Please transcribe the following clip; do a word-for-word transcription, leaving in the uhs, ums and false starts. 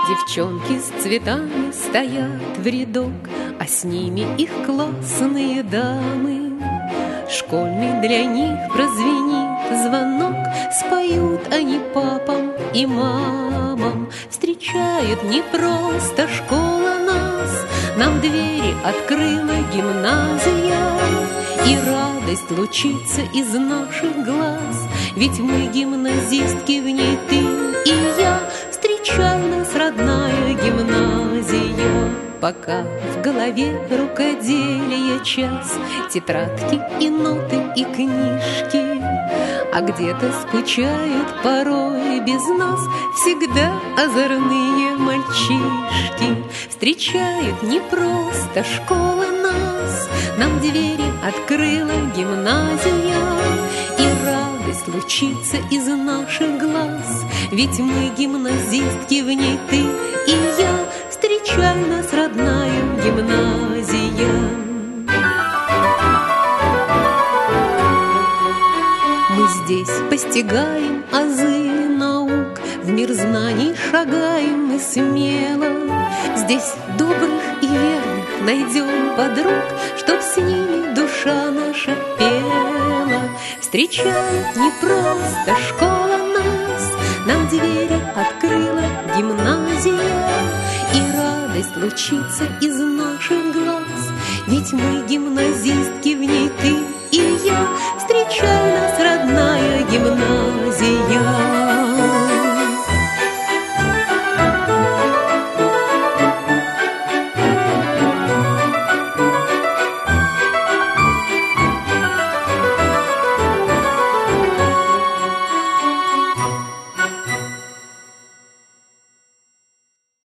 Девчонки с цветами стоят в рядок, а с ними их классные дамы. Школьный для них прозвенит звонок, споют они папам и мамам. Встречает не просто школа нас, нам двери открыла гимназия. И радость лучится из наших глаз, ведь мы гимназистки, в ней ты и я. Встречай нас, родная гимназия. Пока в голове рукоделие час, тетрадки и ноты и книжки, а где-то скучают порой без нас всегда озорные мальчишки. Встречает не просто школа нас, нам двери открыла гимназия. И радость лучится из наших глаз, ведь мы гимназистки, в ней ты и я. Встречай нас, родная гимназия. Мы здесь постигаем азы наук, в мир знаний шагаем мы смело. Здесь добрых и верных найдем подруг, чтоб с ними душа наша пела. Встречает не просто школа нас, нам двери открыла гимназия. И радость лучится из наших глаз, ведь мы гимназистки, в ней ты и я. Встречай нас, родная гимназия.